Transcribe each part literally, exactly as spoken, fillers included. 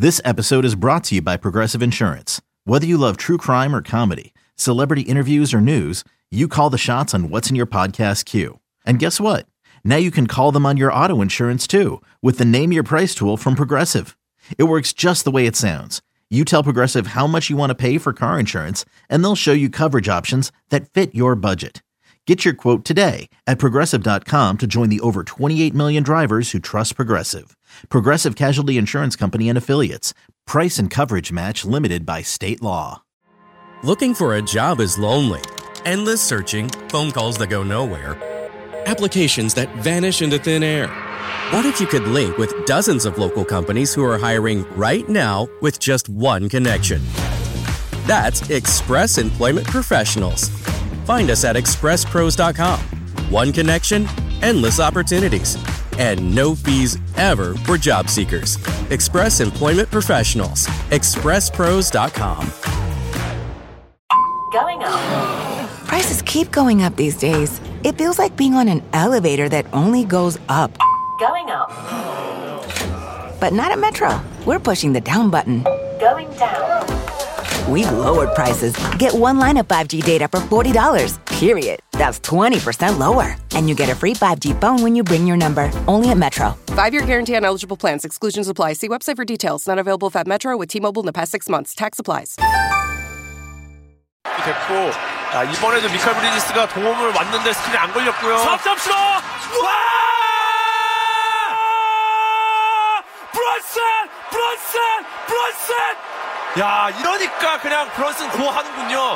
This episode is brought to you by Progressive Insurance. Whether you love true crime or comedy, celebrity interviews or news, you call the shots on what's in your podcast queue. And guess what? Now you can call them on your auto insurance too with the Name Your Price tool from Progressive. It works just the way it sounds. You tell Progressive how much you want to pay for car insurance, and they'll show you coverage options that fit your budget. Get your quote today at Progressive dot com to join the over twenty-eight million drivers who trust Progressive. Progressive Casualty Insurance Company and Affiliates. Price and coverage match limited by state law. Looking for a job is lonely. Endless searching, phone calls that go nowhere, applications that vanish into thin air. What if you could link with dozens of local companies who are hiring right now with just one connection? That's Express Employment Professionals. Find us at express pros dot com. One connection, endless opportunities, and no fees ever for job seekers. Express Employment Professionals. express pros dot com. Going up. Prices keep going up these days. It feels like being on an elevator that only goes up. Going up. But not at Metro. We're pushing the down button. Going down. We've lowered prices. Get one line of five G data for forty dollars, period. That's twenty percent lower. And you get a free five G phone when you bring your number. Only at Metro. Five-year guarantee on eligible plans. Exclusions apply. See website for details. Not available at Metro with T-Mobile in the past six months. Tax applies. 됐고 아, 이번에도 미칼 브리지스가 동홈을 왔는데 스크린 안 걸렸고요. 석점슛! 와! 브런슨! 브런슨! 브런슨! 야, 이러니까 그냥 브런슨 고 하는군요.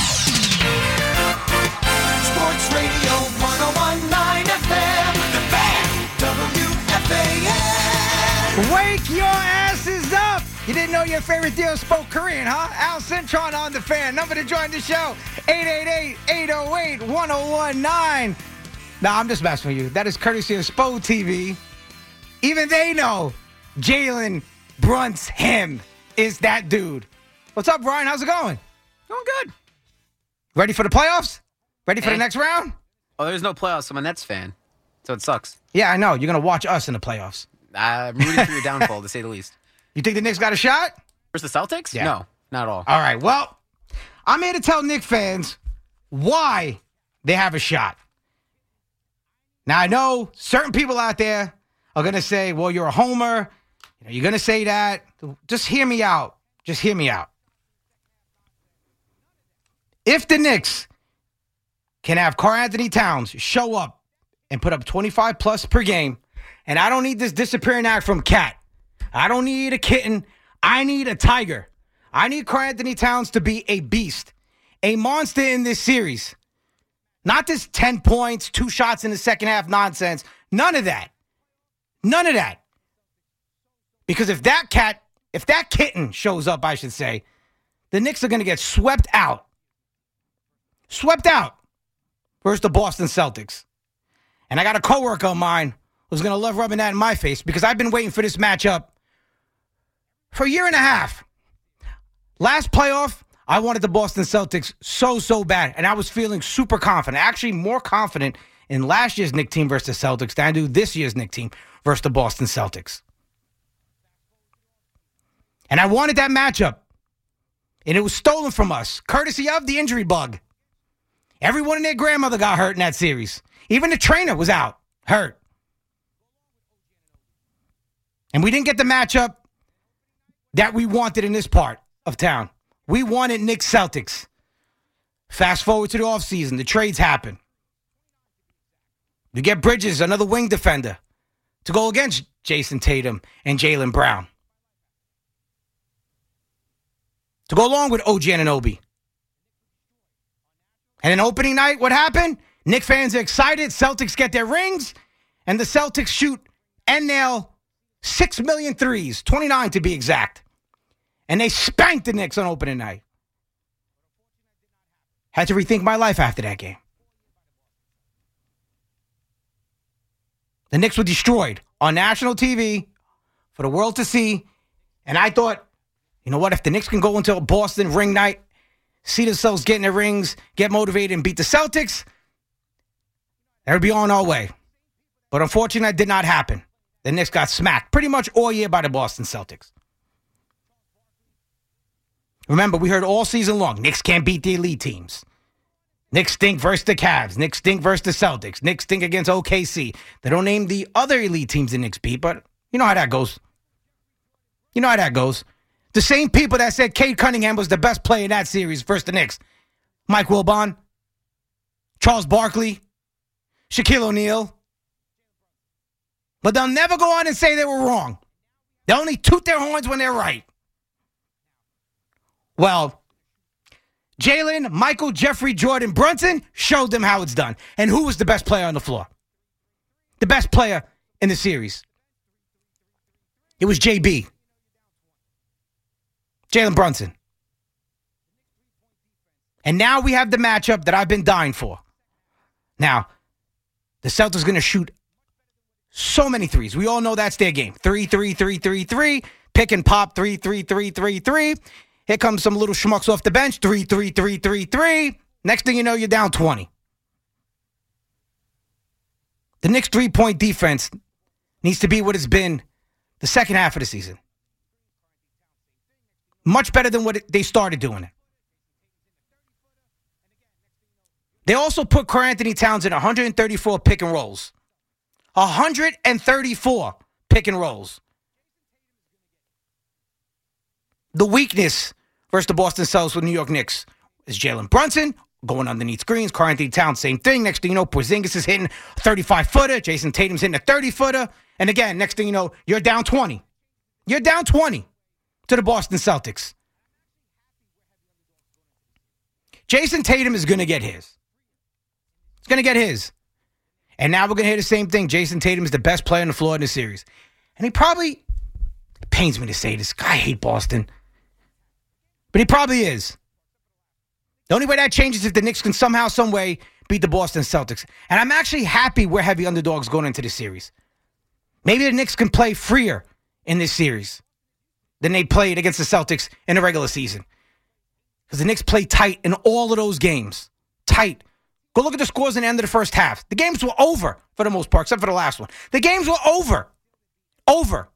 Sports Radio one oh one point nine F M, The Fan, W F A N. Wake your asses up! You didn't know your favorite deal spoke Korean, huh? Al Cintron on The Fan. Number to join the show, eight eight eight, eight oh eight, one oh one nine. Nah, I'm just messing with you. That is courtesy of Spo T V. Even they know Jalen Brunson is that dude. What's up, Brian? How's it going? Going good. Ready for the playoffs? Ready for Hey. the next round? Oh, there's no playoffs. I'm a Nets fan, so it sucks. Yeah, I know. You're going to watch us in the playoffs. I'm rooting for your downfall, to say the least. You think the Knicks got a shot? Versus the Celtics? Yeah. No, not at all. All right, well, I'm here to tell Knicks fans why they have a shot. Now, I know certain people out there are going to say, well, you're a homer. You know, you're going to say that. Just hear me out. Just hear me out. If the Knicks can have Karl Anthony Towns show up and put up twenty-five plus per game, and I don't need this disappearing act from Cat. I don't need a kitten. I need a tiger. I need Karl Anthony Towns to be a beast, a monster in this series. Not this ten points, two shots in the second half nonsense. None of that. None of that. Because if that cat, if that kitten shows up, I should say, the Knicks are going to get swept out. Swept out versus the Boston Celtics. And I got a coworker of mine who's going to love rubbing that in my face because I've been waiting for this matchup for a year and a half. Last playoff, I wanted the Boston Celtics so, so bad. And I was feeling super confident. Actually, more confident in last year's Knicks team versus the Celtics than I do this year's Knicks team versus the Boston Celtics. And I wanted that matchup. And it was stolen from us, courtesy of the injury bug. Everyone and their grandmother got hurt in that series. Even the trainer was out, hurt. And we didn't get the matchup that we wanted in this part of town. We wanted Knicks Celtics. Fast forward to the offseason. The trades happen. You get Bridges, another wing defender, to go against Jason Tatum and Jaylen Brown. To go along with O G Anunoby. And then opening night, what happened? Knicks fans are excited. Celtics get their rings. And the Celtics shoot and nail six million threes, twenty-nine to be exact. And they spanked the Knicks on opening night. Had to rethink my life after that game. The Knicks were destroyed on national T V for the world to see. And I thought, you know what? If the Knicks can go into a Boston ring night, see themselves getting their rings, get motivated, and beat the Celtics, that would be on our way. But unfortunately, that did not happen. The Knicks got smacked pretty much all year by the Boston Celtics. Remember, we heard all season long, Knicks can't beat the elite teams. Knicks stink versus the Cavs. Knicks stink versus the Celtics. Knicks stink against O K C. They don't name the other elite teams the Knicks beat, but you know how that goes. You know how that goes. The same people that said Cade Cunningham was the best player in that series versus the Knicks. Mike Wilbon, Charles Barkley, Shaquille O'Neal. But they'll never go on and say they were wrong. They only toot their horns when they're right. Well, Jalen, Michael, Jeffrey, Jordan, Brunson showed them how it's done. And who was the best player on the floor? The best player in the series. It was J B. Jalen Brunson. And now we have the matchup that I've been dying for. Now, the Celtics are going to shoot so many threes. We all know that's their game. Three, three, three, three, three. Pick and pop, three, three, three, three, three. Here comes some little schmucks off the bench. Three, three, three, three, three. Next thing you know, you're down twenty. The Knicks' three-point defense needs to be what it's been the second half of the season. Much better than what it, they started doing it. They also put Karl Anthony Towns in one hundred thirty-four pick and rolls. one hundred thirty-four pick and rolls. The weakness versus the Boston Celtics with New York Knicks is Jalen Brunson going underneath screens. Karl Anthony Towns, same thing. Next thing you know, Porzingis is hitting a thirty-five-footer. Jason Tatum's hitting a thirty-footer. And again, next thing you know, you're down twenty. You're down twenty to the Boston Celtics. Jason Tatum is going to get his. He's going to get his. And now we're going to hear the same thing. Jason Tatum is the best player on the floor in the series. And he probably, it pains me to say this, I hate Boston. But he probably is. The only way that changes is if the Knicks can somehow, some way beat the Boston Celtics. And I'm actually happy we're heavy underdogs going into the series. Maybe the Knicks can play freer in this series than they played against the Celtics in the regular season. Because the Knicks played tight in all of those games. Tight. Go look at the scores in the end of the first half. The games were over for the most part, except for the last one. The games were over. Over.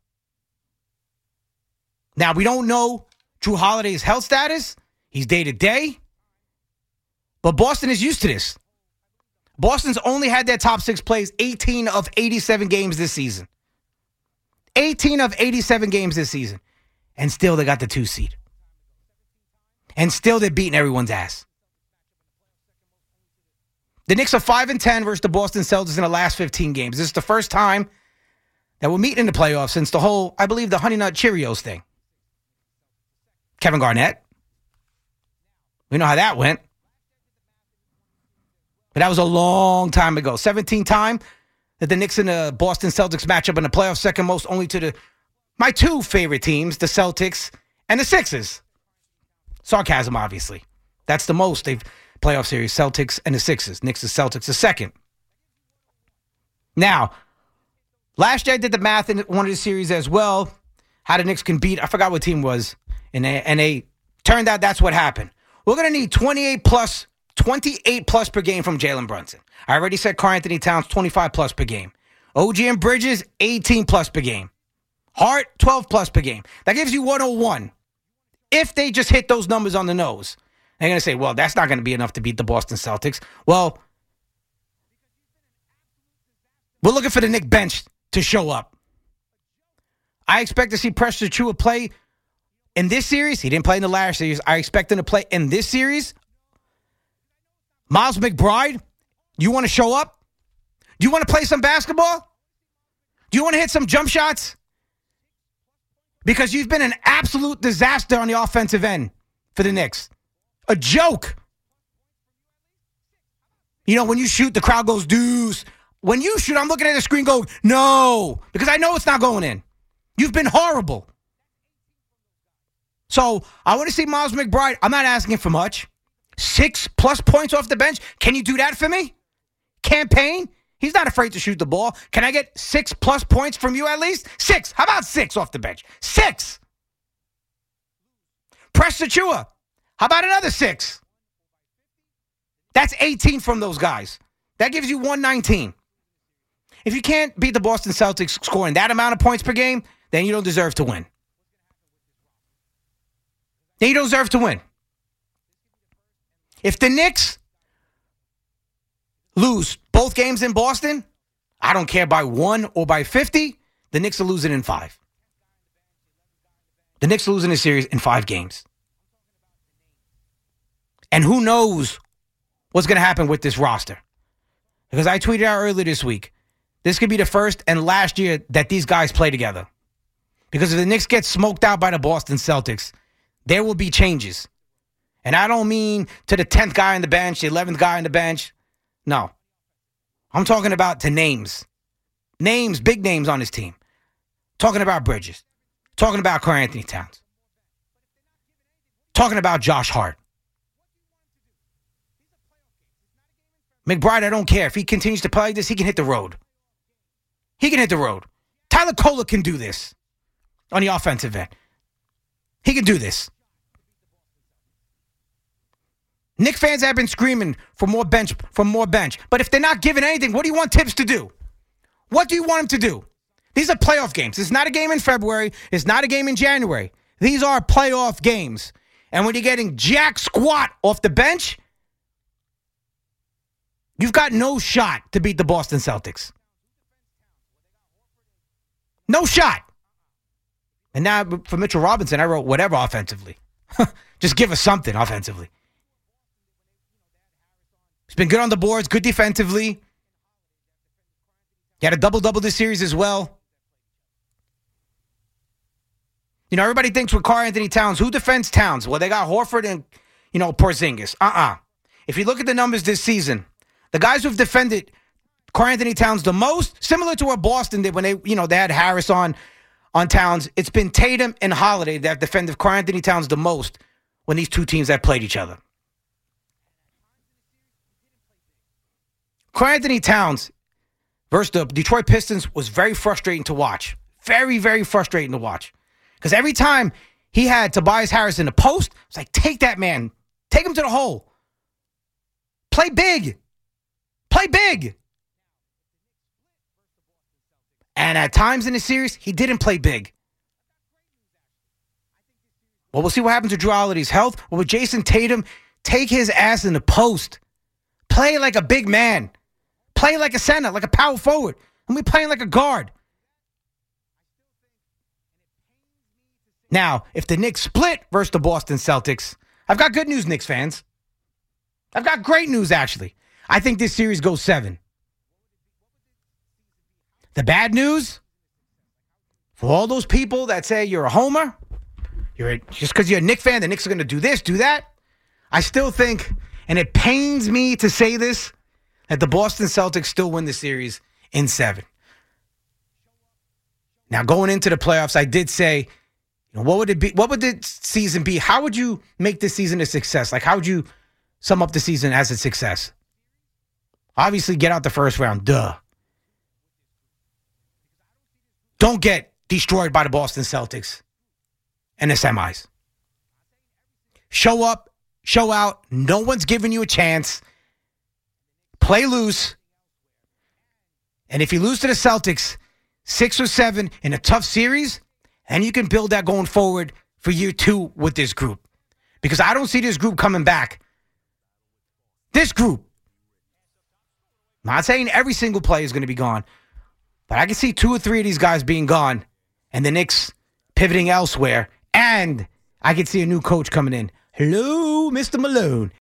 Now, we don't know Drew Holiday's health status. He's day to day. But Boston is used to this. Boston's only had their top six plays eighteen of eighty-seven games this season. eighteen of eighty-seven games this season. And still they got the two seed. And still they're beating everyone's ass. The Knicks are five and ten versus the Boston Celtics in the last fifteen games. This is the first time that we're meeting in the playoffs since the whole, I believe, the Honey Nut Cheerios thing. Kevin Garnett. We know how that went. But that was a long time ago. seventeen time that the Knicks and the Boston Celtics match up in the playoffs, second most only to the my two favorite teams, the Celtics and the Sixers. Sarcasm, obviously. That's the most they've playoff series, Celtics and the Sixers. Knicks and Celtics are second. Now, last year I did the math in one of the series as well. How the Knicks can beat, I forgot what team was. And they, and they turned out that's what happened. We're going to need twenty-eight plus, twenty-eight plus per game from Jalen Brunson. I already said Karl Anthony Towns, twenty-five plus per game. O G and Bridges, eighteen plus per game. Hart, twelve plus per game. That gives you one oh one. If they just hit those numbers on the nose. They're going to say, well, that's not going to be enough to beat the Boston Celtics. Well, we're looking for the Knicks bench to show up. I expect to see Precious Achiuwa play in this series. He didn't play in the last series. I expect him to play in this series. Miles McBride, you want to show up? Do you want to play some basketball? Do you want to hit some jump shots? Because you've been an absolute disaster on the offensive end for the Knicks. A joke. You know, when you shoot, the crowd goes, deuce. When you shoot, I'm looking at the screen going, no. Because I know it's not going in. You've been horrible. So, I want to see Miles McBride. I'm not asking for much. Six plus points off the bench. Can you do that for me? Campaign? He's not afraid to shoot the ball. Can I get six plus points from you at least? Six. How about six off the bench? Six. Precious Achiuwa. How about another six? That's eighteen from those guys. That gives you one nineteen. If you can't beat the Boston Celtics scoring that amount of points per game, then you don't deserve to win. They deserve to win. If the Knicks lose both games in Boston, I don't care by one or by fifty, the Knicks are losing in five. The Knicks are losing a series in five games. And who knows what's going to happen with this roster. Because I tweeted out earlier this week, this could be the first and last year that these guys play together. Because if the Knicks get smoked out by the Boston Celtics, there will be changes. And I don't mean to the tenth guy on the bench, the eleventh guy on the bench. No. I'm talking about to names. Names, big names on this team. Talking about Bridges. Talking about Karl Anthony Towns. Talking about Josh Hart. McBride, I don't care. If he continues to play like this, he can hit the road. He can hit the road. Tyler Kohler can do this on the offensive end. He can do this. Knicks fans have been screaming for more bench, for more bench. But if they're not giving anything, what do you want Tibbs to do? What do you want him to do? These are playoff games. It's not a game in February. It's not a game in January. These are playoff games. And when you're getting jack squat off the bench, you've got no shot to beat the Boston Celtics. No shot. And now for Mitchell Robinson, I wrote whatever offensively. Just give us something offensively. He's been good on the boards, good defensively. He had a double-double this series as well. You know, everybody thinks with Karl Anthony Towns, who defends Towns? Well, they got Horford and, you know, Porzingis. Uh-uh. If you look at the numbers this season, the guys who've defended Karl Anthony Towns the most, similar to what Boston did when they, you know, they had Harris on, on Towns, it's been Tatum and Holiday that have defended Karl Anthony Towns the most when these two teams have played each other. Karl Anthony Towns versus the Detroit Pistons was very frustrating to watch. Very, very frustrating to watch. Because every time he had Tobias Harris in the post, it's like, take that man. Take him to the hole. Play big. Play big. And at times in the series, he didn't play big. Well, we'll see what happens to Drew Holiday's health. Well, with Jason Tatum, take his ass in the post. Play like a big man. Play like a center, like a power forward. And we playing like a guard. Now, if the Knicks split versus the Boston Celtics, I've got good news, Knicks fans. I've got great news, actually. I think this series goes seven. The bad news, for all those people that say you're a homer, you're a, just because you're a Knicks fan, the Knicks are going to do this, do that, I still think, and it pains me to say this, that the Boston Celtics still win the series in seven. Now, going into the playoffs, I did say, you know, what would it be? What would the season be? How would you make this season a success? Like, how would you sum up the season as a success? Obviously, get out the first round. Duh. Don't get destroyed by the Boston Celtics in the semis. Show up, show out. No one's giving you a chance. Play loose. And if you lose to the Celtics, six or seven in a tough series, and you can build that going forward for year two with this group. Because I don't see this group coming back. This group. I'm not saying every single player is going to be gone, but I can see two or three of these guys being gone and the Knicks pivoting elsewhere. And I can see a new coach coming in. Hello, Mister Malone.